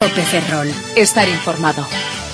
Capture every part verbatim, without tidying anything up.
Cope Ferrol. Estar informado.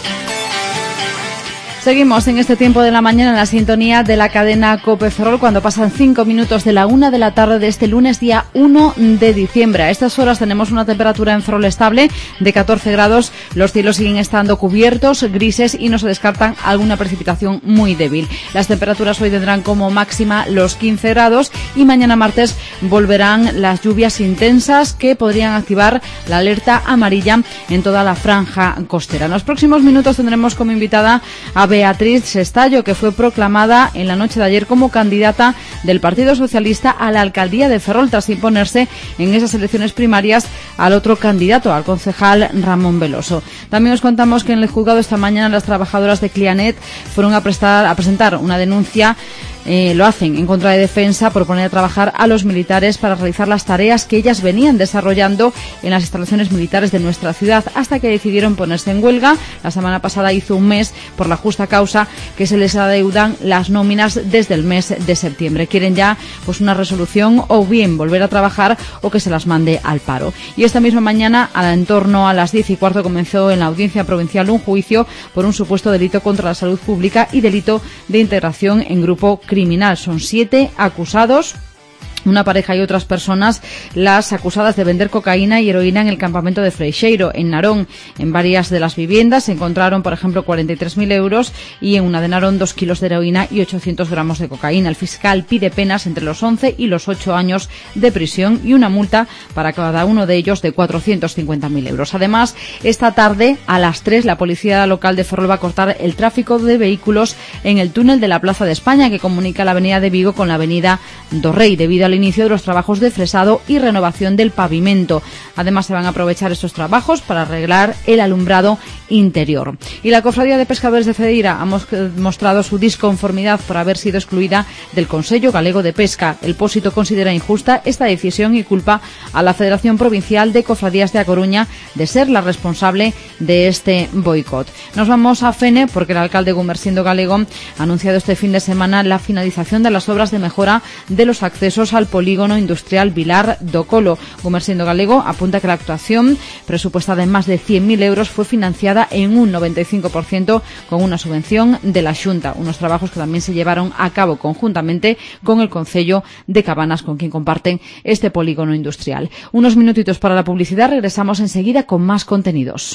Seguimos en este tiempo de la mañana en la sintonía de la cadena Cope Ferrol cuando pasan cinco minutos de la una de la tarde de este lunes día uno de diciembre. A estas horas tenemos una temperatura en Ferrol estable de catorce grados. Los cielos siguen estando cubiertos, grises y no se descartan alguna precipitación muy débil. Las temperaturas hoy tendrán como máxima los quince grados y mañana martes volverán las lluvias intensas que podrían activar la alerta amarilla en toda la franja costera. En los próximos minutos tendremos como invitada a Beatriz Sestallo, que fue proclamada en la noche de ayer como candidata del Partido Socialista a la alcaldía de Ferrol tras imponerse en esas elecciones primarias al otro candidato, al concejal Ramón Veloso. También os contamos que en el juzgado esta mañana las trabajadoras de Clianet fueron a, prestar, a presentar una denuncia. Eh, lo hacen en contra de Defensa por poner a trabajar a los militares para realizar las tareas que ellas venían desarrollando en las instalaciones militares de nuestra ciudad hasta que decidieron ponerse en huelga. La semana pasada hizo un mes por la justa causa que se les adeudan las nóminas desde el mes de septiembre. Quieren ya pues una resolución o bien volver a trabajar o que se las mande al paro. Y esta misma mañana, a, en torno a las diez y cuarto, comenzó en la Audiencia Provincial un juicio por un supuesto delito contra la salud pública y delito de integración en grupo criminal. Son siete acusados. Una pareja y otras personas, las acusadas de vender cocaína y heroína en el campamento de Freixeiro, en Narón. En varias de las viviendas se encontraron, por ejemplo, cuarenta y tres mil euros y en una de Narón dos kilos de heroína y ochocientos gramos de cocaína. El fiscal pide penas entre los once y los ocho años de prisión y una multa para cada uno de ellos de cuatrocientos cincuenta mil euros. Además, esta tarde, a las tres, la policía local de Ferrol va a cortar el tráfico de vehículos en el túnel de la Plaza de España, que comunica la avenida de Vigo con la avenida do Rei, debido al inicio de los trabajos de fresado y renovación del pavimento. Además, se van a aprovechar estos trabajos para arreglar el alumbrado interior. Y la Cofradía de Pescadores de Fedeira ha mostrado su disconformidad por haber sido excluida del Consello Galego de Pesca. El Pósito considera injusta esta decisión y culpa a la Federación Provincial de Cofradías de A Coruña de ser la responsable de este boicot. Nos vamos a Fene porque el alcalde Gumersindo Galego ha anunciado este fin de semana la finalización de las obras de mejora de los accesos al polígono industrial Vilar do Colo. Gumersindo Galego apunta que la actuación, presupuestada en más de cien mil euros, fue financiada en un noventa y cinco por ciento con una subvención de la Xunta. Unos trabajos que también se llevaron a cabo conjuntamente con el Concello de Cabanas, con quien comparten este polígono industrial. Unos minutitos para la publicidad, regresamos enseguida con más contenidos.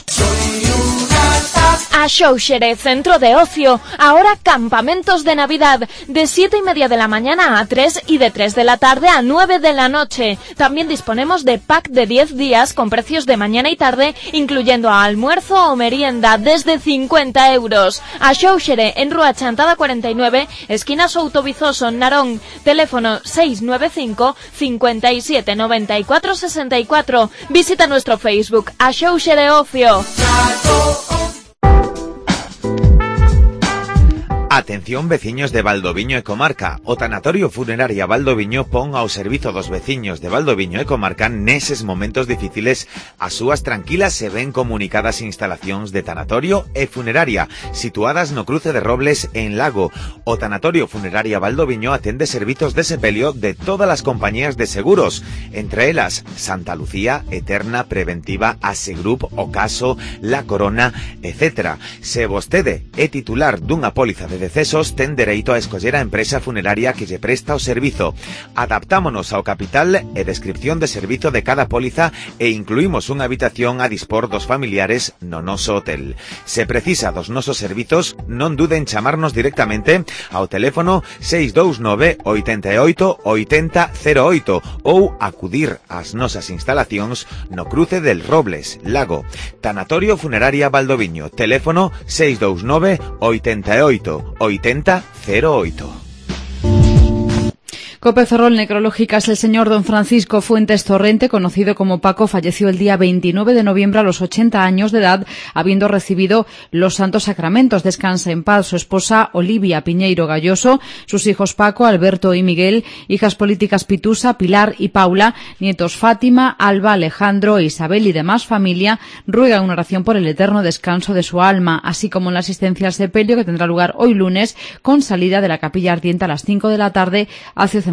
A Xóuxere, centro de ocio, ahora campamentos de Navidad, de siete y media de la mañana a tres y de tres de la tarde a nueve de la noche. También disponemos de pack de diez días con precios de mañana y tarde, incluyendo almuerzo o merienda, desde cincuenta euros. A Xóuxere, en Rúa Chantada cuarenta y nueve, esquina Souto Vizoso, Narón, teléfono seis nueve cinco, cincuenta y siete, noventa y cuatro, sesenta y cuatro. Visita nuestro Facebook, A Xóuxere Ocio. Atención veciños de Valdoviño e Comarca. O Tanatorio Funeraria Valdoviño pon ao servizo dos veciños de Valdoviño e Comarca neses momentos difíciles as súas tranquilas e ben comunicadas instalacións de tanatorio e funeraria situadas no cruce de Robles en Lago. O Tanatorio Funeraria Valdoviño atende servizos de sepelio de todas as compañías de seguros, entre elas Santa Lucía, Eterna, Preventiva, Asegrup, Ocaso, La Corona, etcétera. Se vostede é titular dunha póliza de decesos, ten dereito a escoller a empresa funeraria que lle presta o servizo. Adaptámonos ao capital e descripción de servizo de cada póliza e incluímos unha habitación a dispor dos familiares no noso hotel. Se precisa dos nosos servizos, non duden en chamarnos directamente ao teléfono seis dous nove, oito oito, oito cero oito ou acudir ás nosas instalacións no cruce del Robles, Lago. Tanatorio Funeraria Valdoviño, teléfono seis dous nove, oito oito, oito cero oito. Cope Ferrol Necrológica es el señor don Francisco Fuentes Torrente, conocido como Paco, falleció el día veintinueve de noviembre a los ochenta años de edad, habiendo recibido los santos sacramentos. Descansa en paz su esposa Olivia Piñeiro Galloso, sus hijos Paco, Alberto y Miguel, hijas políticas Pitusa, Pilar y Paula, nietos Fátima, Alba, Alejandro, Isabel y demás familia. Ruegan una oración por el eterno descanso de su alma, así como en la asistencia al sepelio que tendrá lugar hoy lunes con salida de la capilla ardiente a las cinco de la tarde hacia el cementerio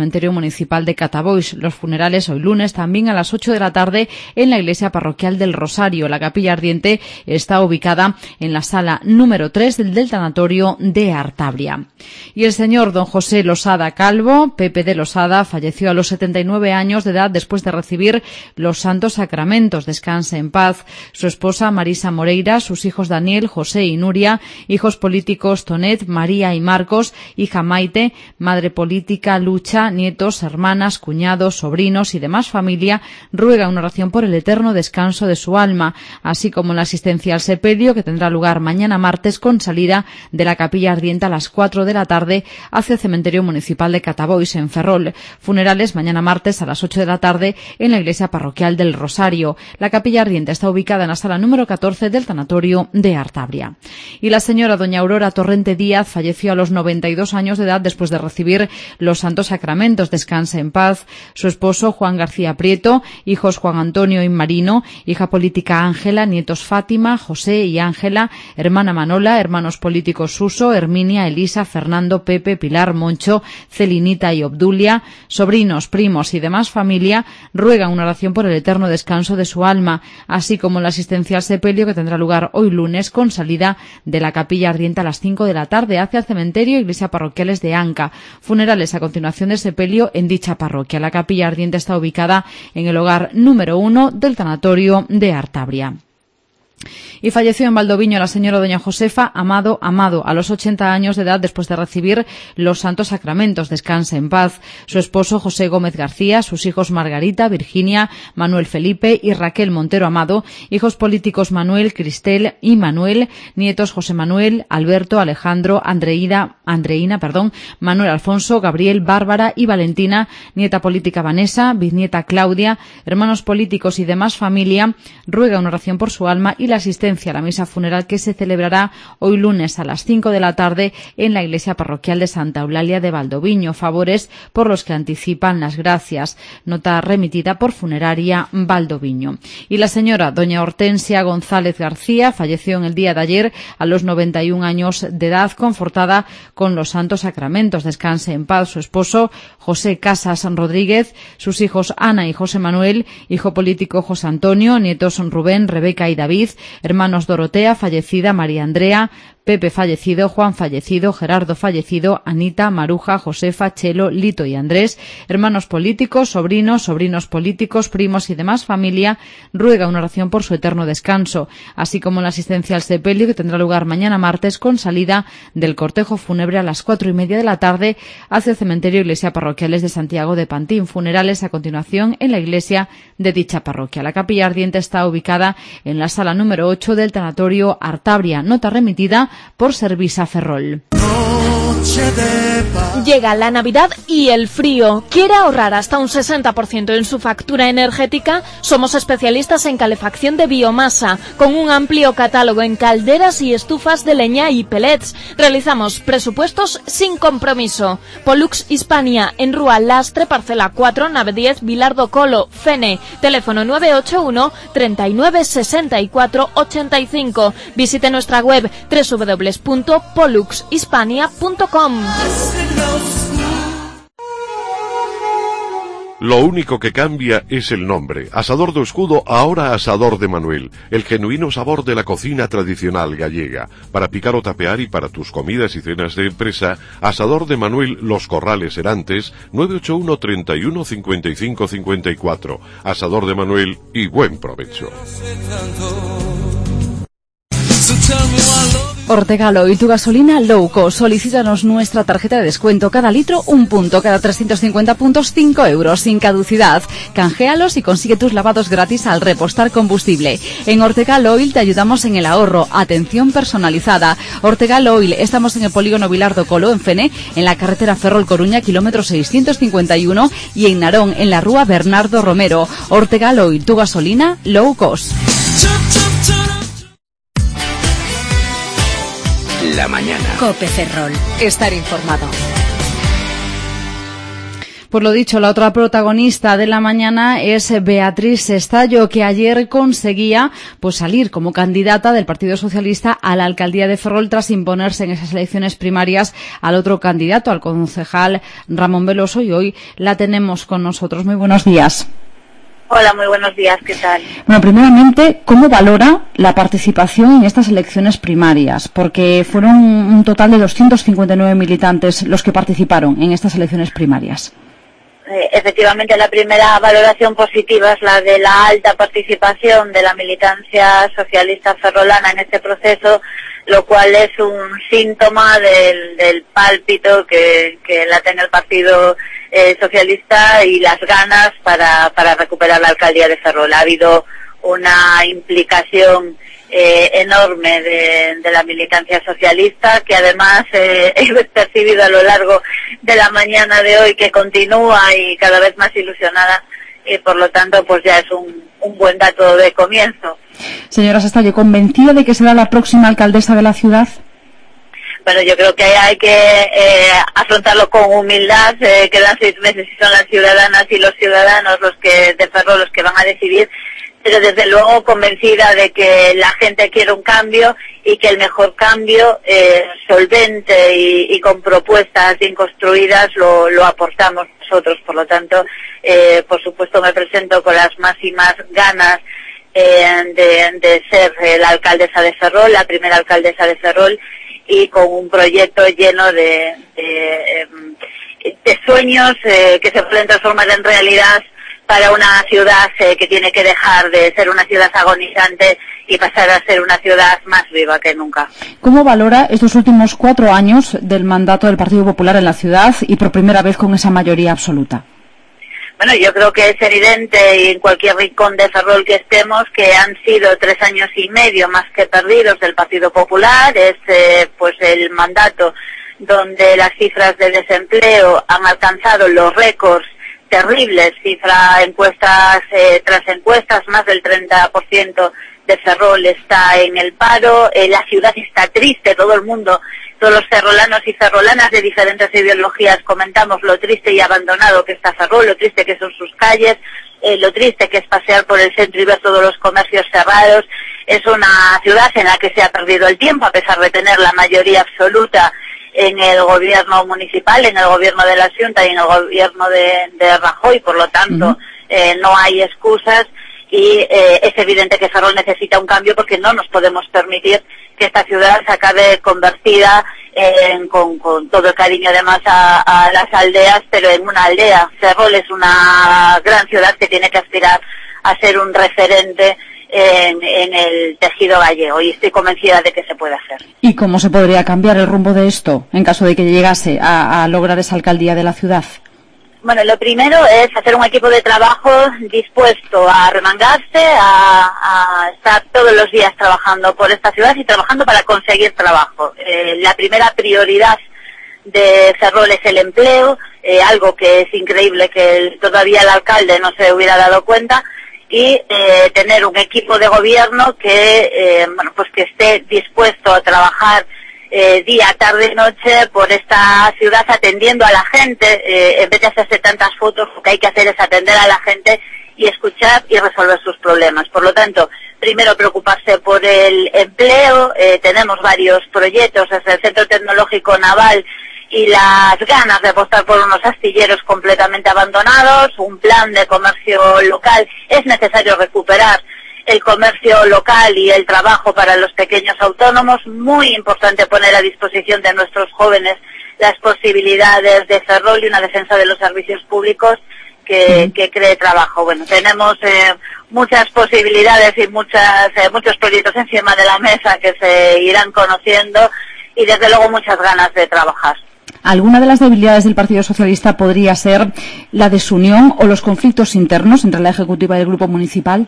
cementerio municipal de Catabois. Los funerales hoy lunes también a las ocho de la tarde en la iglesia parroquial del Rosario. La capilla ardiente está ubicada en la sala número tres del, del tanatorio de Artabria. Y el señor don José Losada Calvo, Pepe de Losada, falleció a los setenta y nueve años de edad después de recibir los santos sacramentos. Descanse en paz. Su esposa Marisa Moreira, sus hijos Daniel, José y Nuria, hijos políticos Tonet, María y Marcos, hija Maite, madre política Lucha, nietos, hermanas, cuñados, sobrinos y demás familia, ruega una oración por el eterno descanso de su alma, así como la asistencia al sepelio que tendrá lugar mañana martes con salida de la capilla ardiente a las cuatro de la tarde hacia el cementerio municipal de Catabois en Ferrol. Funerales mañana martes a las ocho de la tarde en la iglesia parroquial del Rosario. La capilla ardiente está ubicada en la sala número catorce del tanatorio de Artabria. Y la señora doña Aurora Torrente Díaz falleció a los noventa y dos años de edad después de recibir los santos sacramentos. Descanse en paz. Su esposo Juan García Prieto, hijos Juan Antonio y Marino, hija política Ángela, nietos Fátima, José y Ángela, hermana Manola, hermanos políticos Suso, Herminia, Elisa, Fernando, Pepe, Pilar, Moncho, Celinita y Obdulia, sobrinos, primos y demás familia, ruegan una oración por el eterno descanso de su alma, así como la asistencia al sepelio que tendrá lugar hoy lunes con salida de la capilla ardiente a las cinco de la tarde hacia el cementerio Iglesia Parroquiales de Anca. Funerales a continuación del sepelio en dicha parroquia. La capilla ardiente está ubicada en el hogar número uno del tanatorio de Artabria. Y falleció en Valdoviño la señora doña Josefa Amado Amado a los ochenta años de edad después de recibir los santos sacramentos. Descanse en paz. Su esposo José Gómez García, sus hijos Margarita, Virginia, Manuel Felipe y Raquel Montero Amado, hijos políticos Manuel, Cristel y Manuel, nietos José Manuel, Alberto, Alejandro, Andreína, Andreína, perdón, Manuel Alfonso, Gabriel, Bárbara y Valentina, nieta política Vanessa, bisnieta Claudia, hermanos políticos y demás familia, ruega una oración por su alma y la asistencia a la misa funeral que se celebrará hoy lunes a las cinco de la tarde en la iglesia parroquial de Santa Eulalia de Valdoviño. Favores por los que anticipan las gracias. Nota remitida por Funeraria Valdoviño. Y la señora doña Hortensia González García falleció en el día de ayer a los noventa y un años de edad, confortada con los santos sacramentos. Descanse en paz su esposo José Casas Rodríguez, sus hijos Ana y José Manuel, hijo político José Antonio, nietos Rubén, Rebeca y David, hermanos Dorotea, fallecida, María Andrea, Pepe fallecido, Juan fallecido, Gerardo fallecido, Anita, Maruja, Josefa, Chelo, Lito y Andrés, hermanos políticos, sobrinos, sobrinos políticos, primos y demás familia, ruega una oración por su eterno descanso, así como la asistencia al sepelio que tendrá lugar mañana martes con salida del cortejo fúnebre a las cuatro y media de la tarde hacia el cementerio Iglesia Parroquiales de Santiago de Pantín. Funerales a continuación en la iglesia de dicha parroquia. La capilla ardiente está ubicada en la sala número ocho del tanatorio Artabria. Nota remitida por Servisa Ferrol. Llega la Navidad y el frío. ¿Quiere ahorrar hasta un sesenta por ciento en su factura energética? Somos especialistas en calefacción de biomasa, con un amplio catálogo en calderas y estufas de leña y pellets. Realizamos presupuestos sin compromiso. Pollux Hispania, en Rúa Lastre, parcela cuatro, nave diez, Vilardo Colo, Fene. Teléfono nueve ocho uno, treinta y nueve, sesenta y cuatro, ochenta y cinco. Visite nuestra web doble u doble u doble u punto pollux hispania punto com. Lo único que cambia es el nombre. Asador do Escudo, ahora Asador de Manuel. El genuino sabor de la cocina tradicional gallega. Para picar o tapear y para tus comidas y cenas de empresa, Asador de Manuel, Los Corrales Herantes, nueve ocho uno, treinta y uno, cincuenta y cinco, cincuenta y cuatro. Asador de Manuel y buen provecho. Ortegalo y tu gasolina low cost. Solicítanos nuestra tarjeta de descuento. Cada litro un punto, cada trescientos cincuenta puntos cinco euros, sin caducidad. Canjealos y consigue tus lavados gratis al repostar combustible. En Ortegal Oil te ayudamos en el ahorro. Atención personalizada. Ortegal Oil, estamos en el polígono Vilardo Colo, en Fene, en la carretera Ferrol Coruña, kilómetro seiscientos cincuenta y uno, y en Narón, en la rúa Bernardo Romero. Ortegal Oil, tu gasolina low cost. La mañana. COPE Ferrol. Estar informado. Pues lo dicho, la otra protagonista de la mañana es Beatriz Estallo, que ayer conseguía pues salir como candidata del Partido Socialista a la alcaldía de Ferrol tras imponerse en esas elecciones primarias al otro candidato, al concejal Ramón Veloso, y hoy la tenemos con nosotros. Muy buenos días. Hola, muy buenos días, ¿qué tal? Bueno, primeramente, ¿cómo valora la participación en estas elecciones primarias? Porque fueron un total de doscientos cincuenta y nueve militantes los que participaron en estas elecciones primarias. Eh, efectivamente, la primera valoración positiva es la de la alta participación de la militancia socialista ferrolana en este proceso, lo cual es un síntoma del, del pálpito que, que la tiene el Partido eh, Socialista y las ganas para, para recuperar la alcaldía de Ferrol. Ha habido una implicación eh, enorme de, de la militancia socialista, que además eh, he percibido a lo largo de la mañana de hoy que continúa y cada vez más ilusionada, y por lo tanto pues ya es un, un buen dato de comienzo. Señora Estallo, ¿convencida de que será la próxima alcaldesa de la ciudad? Bueno, yo creo que hay que eh, afrontarlo con humildad. Eh, quedan seis meses y son las ciudadanas y los ciudadanos los que de Ferrol los que van a decidir, pero desde luego convencida de que la gente quiere un cambio y que el mejor cambio eh, solvente y, y con propuestas bien construidas lo, lo aportamos nosotros. Por lo tanto, eh, por supuesto me presento con las máximas ganas eh, de, de ser eh, la alcaldesa de Ferrol, la primera alcaldesa de Ferrol, y con un proyecto lleno de, de, de sueños eh, que se pueden transformar en realidad para una ciudad eh, que tiene que dejar de ser una ciudad agonizante y pasar a ser una ciudad más viva que nunca. ¿Cómo valora estos últimos cuatro años del mandato del Partido Popular en la ciudad y por primera vez con esa mayoría absoluta? Bueno, yo creo que es evidente, y en cualquier rincón de Ferrol que estemos, que han sido tres años y medio más que perdidos del Partido Popular. Es eh, pues el mandato donde las cifras de desempleo han alcanzado los récords terribles, cifra encuestas eh, tras encuestas, más del treinta por ciento de Ferrol está en el paro, eh, la ciudad está triste, todo el mundo, todos los ferrolanos y ferrolanas de diferentes ideologías comentamos lo triste y abandonado que está Ferrol, lo triste que son sus calles, eh, lo triste que es pasear por el centro y ver todos los comercios cerrados. Es una ciudad en la que se ha perdido el tiempo, a pesar de tener la mayoría absoluta en el gobierno municipal, en el gobierno de la Xunta y en el gobierno de, de Rajoy. Por lo tanto, uh-huh. eh, no hay excusas. Y eh, es evidente que Ferrol necesita un cambio, porque no nos podemos permitir que esta ciudad se acabe convertida en, con, con todo el cariño además a, a las aldeas, pero en una aldea. Ferrol es una gran ciudad que tiene que aspirar a ser un referente en, en el tejido gallego, y estoy convencida de que se puede hacer. ¿Y cómo se podría cambiar el rumbo de esto en caso de que llegase a, a lograr esa alcaldía de la ciudad? Bueno, lo primero es hacer un equipo de trabajo dispuesto a remangarse, a, a estar todos los días trabajando por esta ciudad y trabajando para conseguir trabajo. Eh, la primera prioridad de Ferrol es el empleo, eh, algo que es increíble que el, todavía el alcalde no se hubiera dado cuenta, y eh, tener un equipo de gobierno que, eh, bueno, pues que esté dispuesto a trabajar Eh, día, tarde y noche por esta ciudad, atendiendo a la gente. Eh, en vez de hacerse tantas fotos, lo que hay que hacer es atender a la gente y escuchar y resolver sus problemas. Por lo tanto, primero preocuparse por el empleo. Eh, tenemos varios proyectos desde el Centro Tecnológico Naval y las ganas de apostar por unos astilleros completamente abandonados, un plan de comercio local. Es necesario recuperar el comercio local y el trabajo para los pequeños autónomos. Muy importante poner a disposición de nuestros jóvenes las posibilidades de Ferrol y una defensa de los servicios públicos que, que cree trabajo. Bueno, tenemos eh, muchas posibilidades y muchas eh, muchos proyectos encima de la mesa que se irán conociendo, y desde luego muchas ganas de trabajar. ¿Alguna de las debilidades del Partido Socialista podría ser la desunión o los conflictos internos entre la Ejecutiva y el Grupo Municipal?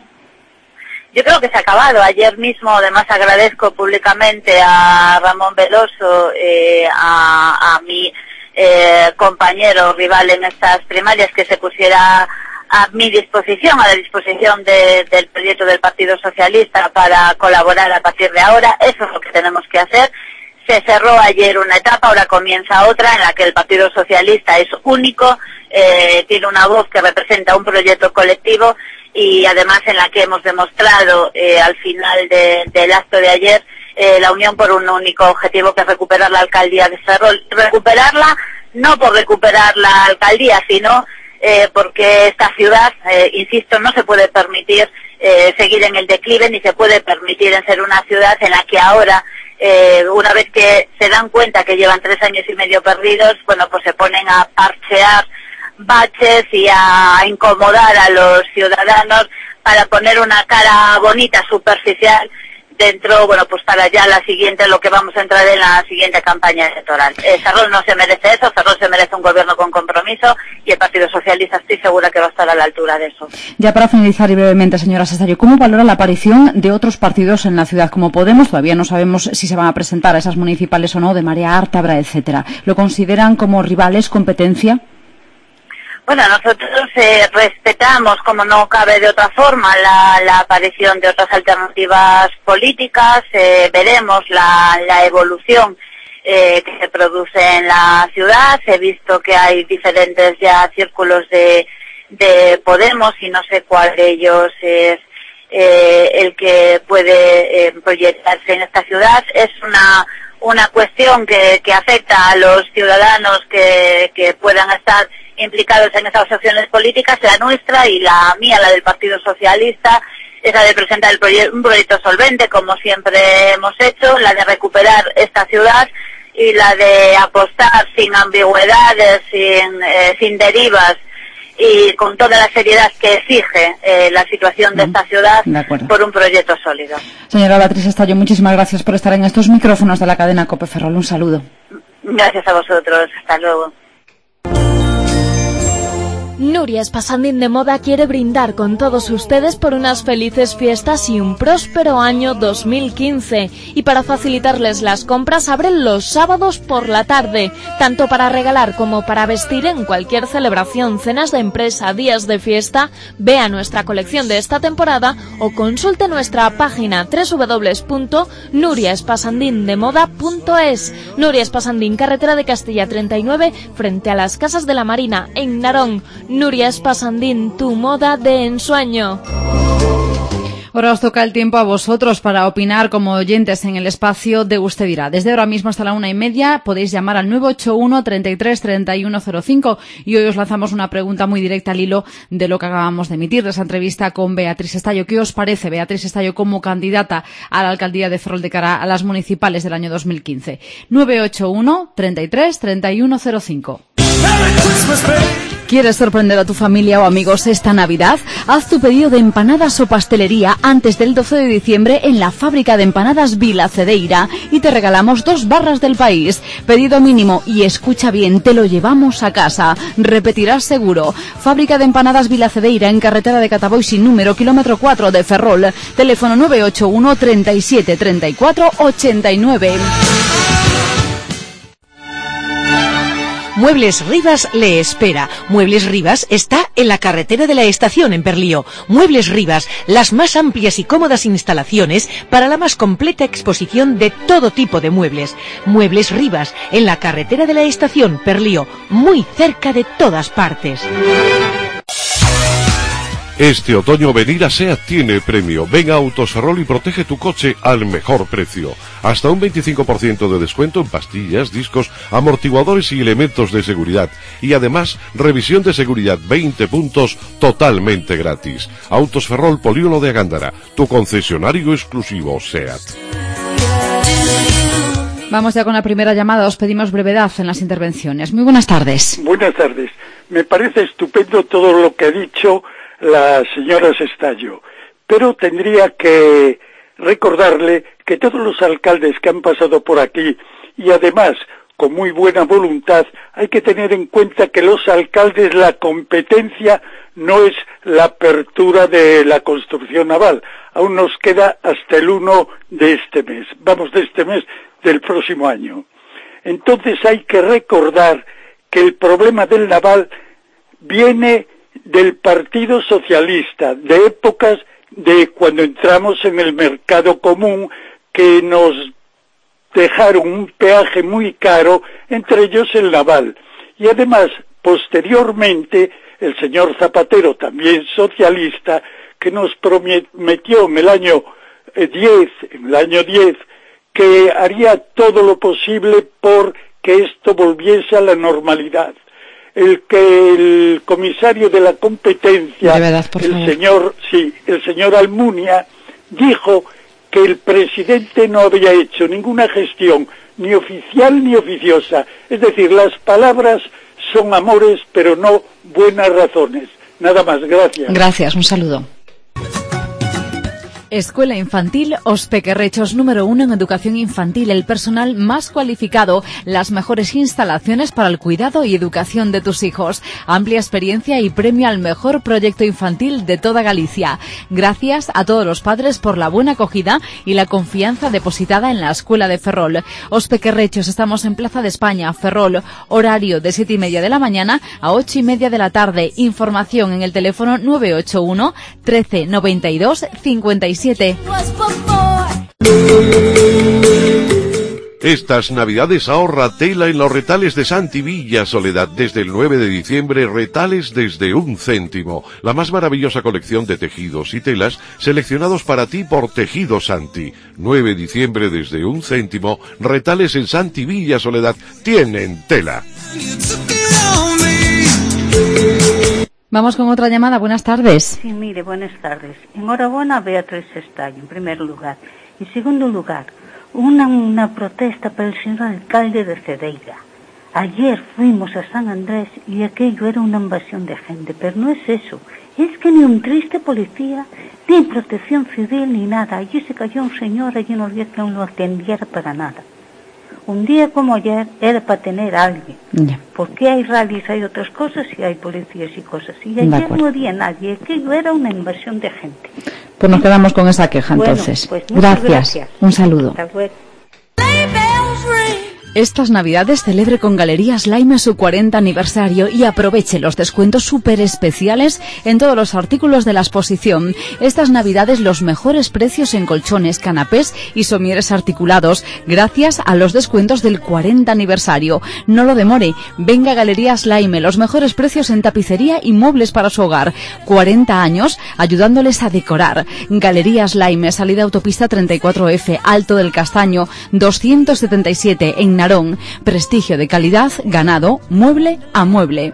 Yo creo que se ha acabado. Ayer mismo, además, agradezco públicamente a Ramón Veloso, eh, a, a mi eh, compañero rival en estas primarias, que se pusiera a mi disposición, a la disposición de, del proyecto del Partido Socialista para colaborar a partir de ahora. Eso es lo que tenemos que hacer. Se cerró ayer una etapa, ahora comienza otra en la que el Partido Socialista es único, eh, tiene una voz que representa un proyecto colectivo y además en la que hemos demostrado eh, al final de, del acto de ayer eh, la unión por un único objetivo, que es recuperar la alcaldía de Ferrol. Recuperarla no por recuperar la alcaldía, sino eh, porque esta ciudad, eh, insisto, no se puede permitir eh, seguir en el declive, ni se puede permitir en ser una ciudad en la que ahora, eh, una vez que se dan cuenta que llevan tres años y medio perdidos, bueno, pues se ponen a parchear baches y a incomodar a los ciudadanos para poner una cara bonita, superficial, dentro, bueno, pues para ya la siguiente, lo que vamos a entrar en la siguiente campaña electoral. Eh, Ferrol no se merece eso, Ferrol se merece un gobierno con compromiso y el Partido Socialista estoy segura que va a estar a la altura de eso. Ya para finalizar y brevemente, señora Sestayo, ¿cómo valora la aparición de otros partidos en la ciudad como Podemos? Todavía no sabemos si se van a presentar a esas municipales o no, de Marea Ártabra, etcétera. ¿Lo consideran como rivales, competencia? Bueno, nosotros eh, respetamos, como no cabe de otra forma, la, la aparición de otras alternativas políticas, eh, veremos la, la evolución eh, que se produce en la ciudad. He visto que hay diferentes ya círculos de, de Podemos y no sé cuál de ellos es eh, el que puede eh, proyectarse en esta ciudad. Es una una cuestión que, que afecta a los ciudadanos que, que puedan estar implicados en esas opciones políticas. La nuestra y la mía, la del Partido Socialista, es la de presentar el proye- un proyecto solvente, como siempre hemos hecho, la de recuperar esta ciudad y la de apostar sin ambigüedades, sin, eh, sin derivas y con toda la seriedad que exige eh, la situación de esta ciudad por un proyecto sólido. Señora Beatriz Sestayo, muchísimas gracias por estar en estos micrófonos de la cadena COPE Ferrol. Un saludo. Gracias a vosotros. Hasta luego. Nuria Espasandín de Moda quiere brindar con todos ustedes por unas felices fiestas y un próspero año dos mil quince. Y para facilitarles las compras, abren los sábados por la tarde, tanto para regalar como para vestir en cualquier celebración, cenas de empresa, días de fiesta. Vea nuestra colección de esta temporada o consulte nuestra página doble u doble u doble u punto nuria espasandín de moda punto es. Nuria Espasandín, carretera de Castilla treinta y nueve, frente a las Casas de la Marina, en Narón. Nuria Espasandín, tu moda de ensueño. Ahora os toca el tiempo a vosotros para opinar como oyentes en el espacio de Usted Dirá. Desde ahora mismo hasta la una y media podéis llamar al nueve ocho uno, treinta y tres, treinta y uno cero cinco y hoy os lanzamos una pregunta muy directa al hilo de lo que acabamos de emitir, de esa entrevista con Beatriz Sestayo. ¿Qué os parece Beatriz Sestayo como candidata a la alcaldía de Ferrol de cara a las municipales del año dos mil quince? nueve ocho uno, treinta y tres, treinta y uno cero cinco. ¿Quieres sorprender a tu familia o amigos esta Navidad? Haz tu pedido de empanadas o pastelería antes del doce de diciembre en la fábrica de empanadas Vila Cedeira y te regalamos dos barras del país. Pedido mínimo y escucha bien, te lo llevamos a casa. Repetirás seguro. Fábrica de empanadas Vila Cedeira en carretera de Cataboy sin número, kilómetro cuatro de Ferrol. Teléfono nueve ocho uno, treinta y siete, treinta y cuatro, ochenta y nueve. Muebles Rivas le espera. Muebles Rivas está en la carretera de la estación en Perlío. Muebles Rivas, las más amplias y cómodas instalaciones para la más completa exposición de todo tipo de muebles. Muebles Rivas, en la carretera de la estación Perlío, muy cerca de todas partes. Este otoño venir a SEAT tiene premio. Ven a Autos Ferrol y protege tu coche al mejor precio. Hasta un veinticinco por ciento de descuento en pastillas, discos, amortiguadores y elementos de seguridad. Y además, revisión de seguridad veinte puntos totalmente gratis. Autos Ferrol, Polígono de Agándara, tu concesionario exclusivo SEAT. Vamos ya con la primera llamada. Os pedimos brevedad en las intervenciones. Muy buenas tardes. Buenas tardes. Me parece estupendo todo lo que ha dicho la señora Sestayo, pero tendría que recordarle que todos los alcaldes que han pasado por aquí, y además con muy buena voluntad, hay que tener en cuenta que los alcaldes, la competencia no es la apertura de la construcción naval, aún nos queda hasta el uno de este mes, vamos, de este mes del próximo año. Entonces hay que recordar que el problema del naval viene del Partido Socialista, de épocas de cuando entramos en el mercado común, que nos dejaron un peaje muy caro, entre ellos el naval. Y además, posteriormente, el señor Zapatero, también socialista, que nos prometió en el año diez, en el año diez, que haría todo lo posible por que esto volviese a la normalidad. El que el comisario de la competencia, de verdad, por el favor. señor, sí, el señor Almunia, dijo que el presidente no había hecho ninguna gestión, ni oficial ni oficiosa. Es decir, las palabras son amores, pero no buenas razones. Nada más, gracias. Gracias, un saludo. Escuela Infantil Os Pequerrechos, número uno en educación infantil, el personal más cualificado, las mejores instalaciones para el cuidado y educación de tus hijos, amplia experiencia y premio al mejor proyecto infantil de toda Galicia. Gracias a todos los padres por la buena acogida y la confianza depositada en la Escuela de Ferrol. Os Pequerrechos, estamos en Plaza de España, Ferrol, horario de siete y media de la mañana a ocho y media de la tarde. Información en el teléfono nueve ocho uno, trece, noventa y dos, cincuenta y siete. Estas navidades ahorra tela en los retales de Santi Villa Soledad. Desde el nueve de diciembre, retales desde un céntimo. La más maravillosa colección de tejidos y telas seleccionados para ti por Tejido Santi. nueve de diciembre desde un céntimo, retales en Santi Villa Soledad. Tienen tela. Vamos con otra llamada. Buenas tardes. Sí, mire, buenas tardes. Enhorabuena a Beatriz Estallo, en primer lugar. En segundo lugar, una, una protesta para el señor alcalde de Cedeira. Ayer fuimos a San Andrés y aquello era una invasión de gente, pero no es eso. Es que ni un triste policía, ni protección civil, ni nada. Allí se cayó un señor, allí no había quien lo atendiera para nada. Un día como ayer era para tener a alguien. Ya. Porque hay rallies, hay otras cosas y hay policías y cosas. Y ayer no había nadie, aquello era una invasión de gente. Pues nos quedamos con esa queja, bueno, entonces. Pues muchas gracias. gracias. Un saludo. Hasta luego. Estas Navidades celebre con Galerías Laime su cuarenta aniversario y aproveche los descuentos súper especiales en todos los artículos de la exposición. Estas Navidades los mejores precios en colchones, canapés y somieres articulados gracias a los descuentos del cuarenta aniversario. No lo demore, venga a Galerías Laime, los mejores precios en tapicería y muebles para su hogar. cuarenta años ayudándoles a decorar. Galerías Laime, salida autopista treinta y cuatro F, Alto del Castaño, doscientos setenta y siete en Narón. Prestigio de calidad ganado mueble a mueble.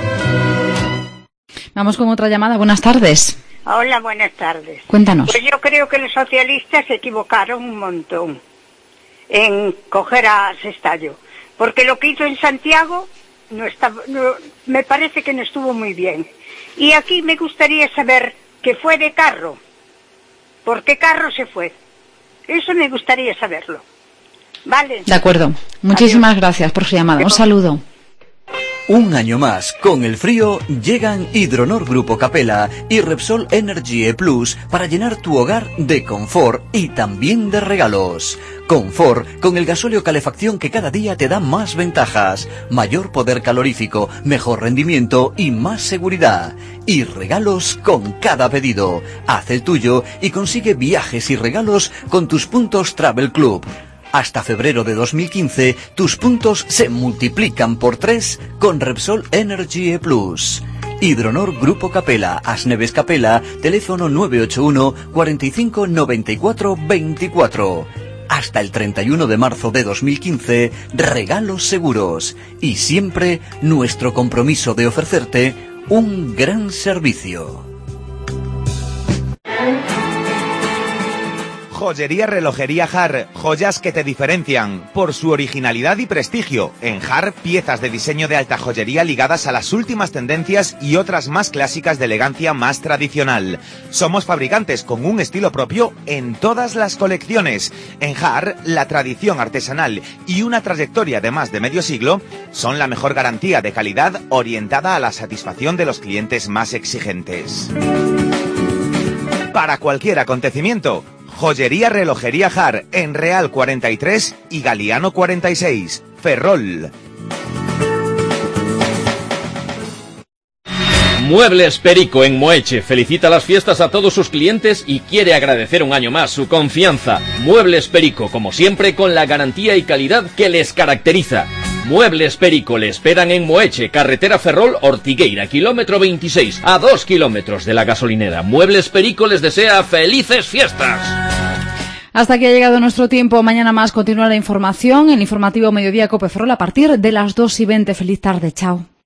Vamos con otra llamada. Buenas tardes. Hola, buenas tardes. Cuéntanos. Pues yo creo que los socialistas se equivocaron un montón en coger a Estallo, porque lo que hizo en Santiago no está, no, me parece que no estuvo muy bien. Y aquí me gustaría saber que fue de carro. ¿Por qué carro se fue? Eso me gustaría saberlo. Vale. De acuerdo. Muchísimas Adiós. Gracias por su llamada. Un saludo. Un año más, con el frío, llegan Hidronor Grupo Capella y Repsol Energy E Plus para llenar tu hogar de confort y también de regalos. Confort con el gasóleo calefacción que cada día te da más ventajas, mayor poder calorífico, mejor rendimiento y más seguridad. Y regalos con cada pedido. Haz el tuyo y consigue viajes y regalos con tus puntos Travel Club. Hasta febrero de dos mil quince, tus puntos se multiplican por tres con Repsol Energy E Plus. Hidronor Grupo Capella, Asneves Capella, teléfono nueve ocho uno, cuarenta y cinco, noventa y cuatro, veinticuatro. Hasta el treinta y uno de marzo de dos mil quince, regalos seguros. Y siempre nuestro compromiso de ofrecerte un gran servicio. Joyería Relojería Har, joyas que te diferencian por su originalidad y prestigio. En Har, piezas de diseño de alta joyería ligadas a las últimas tendencias y otras más clásicas de elegancia más tradicional. Somos fabricantes con un estilo propio en todas las colecciones. En Har, la tradición artesanal y una trayectoria de más de medio siglo son la mejor garantía de calidad orientada a la satisfacción de los clientes más exigentes. Para cualquier acontecimiento, Joyería Relojería Har, en Real cuarenta y tres y Galiano cuarenta y seis, Ferrol. Muebles Perico en Moeche felicita las fiestas a todos sus clientes y quiere agradecer un año más su confianza. Muebles Perico, como siempre, con la garantía y calidad que les caracteriza. Muebles Perico le esperan en Moeche, carretera Ferrol, Ortigueira, kilómetro veintiséis, a dos kilómetros de la gasolinera. Muebles Perico les desea felices fiestas. Hasta aquí ha llegado nuestro tiempo. Mañana más continúa la información, el informativo Mediodía Cope Ferrol a partir de las dos y veinte. Feliz tarde, chao.